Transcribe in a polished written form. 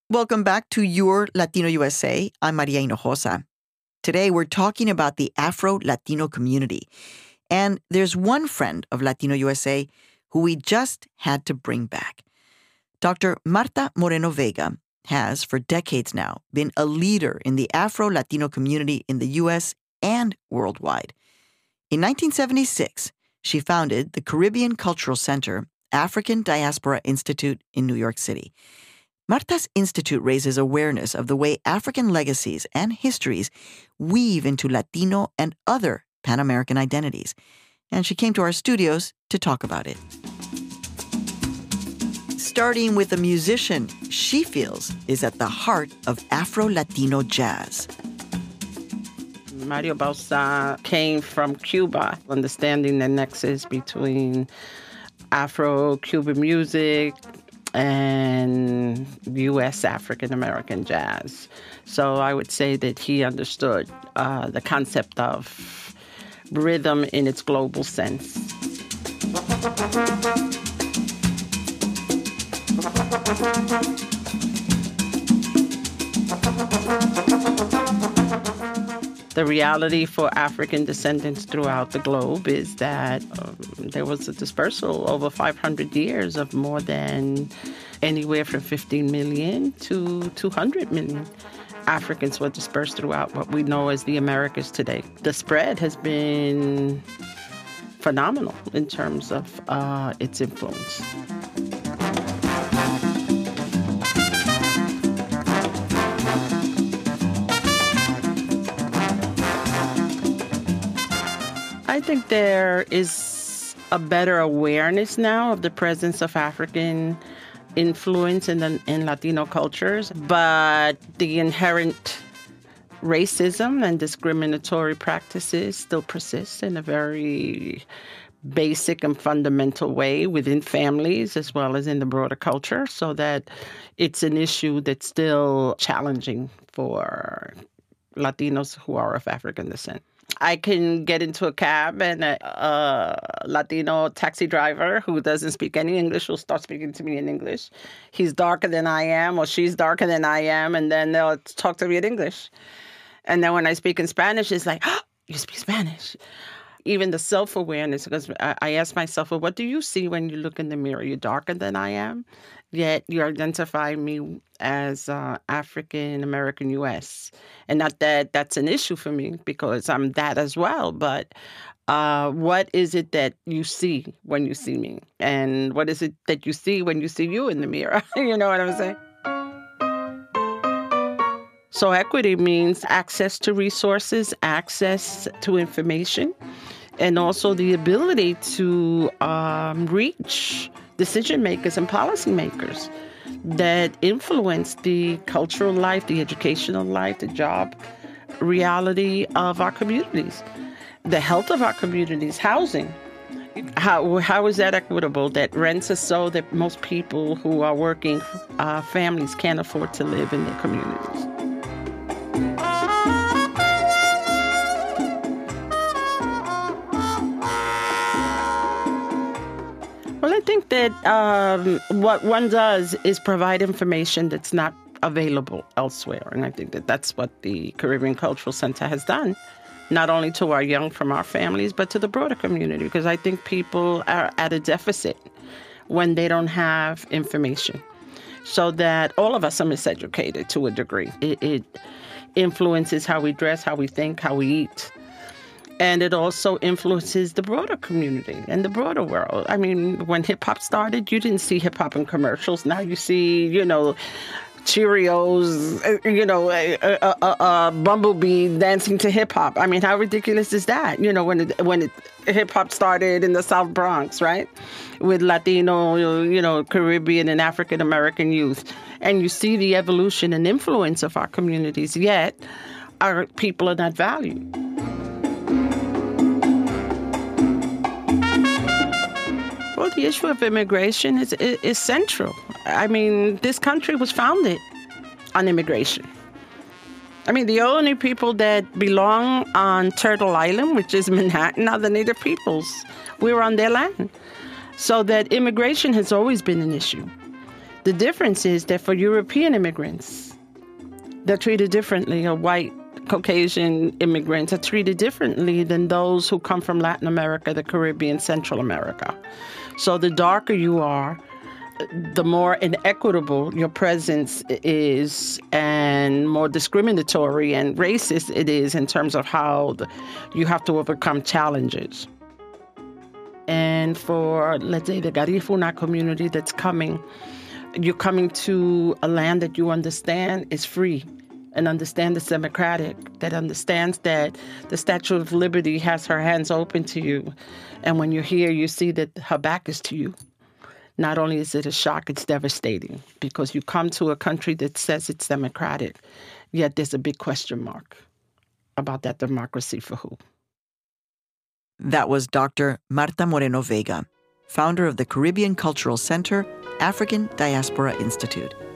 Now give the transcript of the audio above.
Welcome back to Your Latino USA. I'm Maria Hinojosa. Today, we're talking about the Afro-Latino community. And there's one friend of Latino USA who we just had to bring back. Dr. Marta Moreno Vega has, for decades now, been a leader in the Afro-Latino community in the U.S. and worldwide. In 1976, she founded the Caribbean Cultural Center, African Diaspora Institute in New York City. Marta's institute raises awareness of the way African legacies and histories weave into Latino and other Pan-American identities. And she came to our studios to talk about it. Starting with a musician she feels is at the heart of Afro-Latino jazz. Mario Bauza came from Cuba, understanding the nexus between Afro-Cuban music and U.S. African-American jazz. So I would say that he understood the concept of rhythm in its global sense. The reality for African descendants throughout the globe is that there was a dispersal over 500 years of more than anywhere from 15 million to 200 million. Africans were dispersed throughout what we know as the Americas today. The spread has been phenomenal in terms of its influence. I think there is a better awareness now of the presence of African influence in Latino cultures, but the inherent racism and discriminatory practices still persist in a very basic and fundamental way within families as well as in the broader culture, so that it's an issue that's still challenging for Latinos who are of African descent. I can get into a cab and a Latino taxi driver who doesn't speak any English will start speaking to me in English. He's darker than I am or she's darker than I am, and then they'll talk to me in English. And then when I speak in Spanish, it's like, oh, you speak Spanish. Even the self-awareness, because I ask myself, well, what do you see when you look in the mirror? You're darker than I am, yet you identify me as African-American U.S. And not that that's an issue for me, because I'm that as well, but what is it that you see when you see me? And what is it that you see when you see you in the mirror? You know what I'm saying? So equity means access to resources, access to information, and also the ability to reach decision makers and policymakers that influence the cultural life, the educational life, the job reality of our communities, the health of our communities, housing. How is that equitable? That rents are so that most people who are working families can't afford to live in their communities. Well, I think that what one does is provide information that's not available elsewhere. And I think that that's what the Caribbean Cultural Center has done, not only to our young from our families, but to the broader community, because I think people are at a deficit when they don't have information. So that all of us are miseducated to a degree. It influences how we dress, how we think, how we eat. And it also influences the broader community and the broader world. I mean, when hip-hop started, you didn't see hip-hop in commercials. Now you see, Cheerios, Bumblebee dancing to hip-hop. I mean, how ridiculous is that? When hip-hop started in the South Bronx, right? With Latino, Caribbean and African-American youth. And you see the evolution and influence of our communities, yet our people are not valued. Well, the issue of immigration is central. I mean, this country was founded on immigration. I mean, the only people that belong on Turtle Island, which is Manhattan, are the Native peoples. We were on their land. So that immigration has always been an issue. The difference is that for European immigrants, they're treated differently, or white Caucasian immigrants are treated differently than those who come from Latin America, the Caribbean, Central America. So the darker you are, the more inequitable your presence is and more discriminatory and racist it is in terms of how you have to overcome challenges. And for, let's say, the Garifuna community that's coming, you're coming to a land that you understand is free and understand it's democratic, that understands that the Statue of Liberty has her hands open to you. And when you're here, you see that her back is to you. Not only is it a shock, it's devastating because you come to a country that says it's democratic, yet there's a big question mark about that democracy for who. That was Dr. Marta Moreno Vega, founder of the Caribbean Cultural Center, African Diaspora Institute.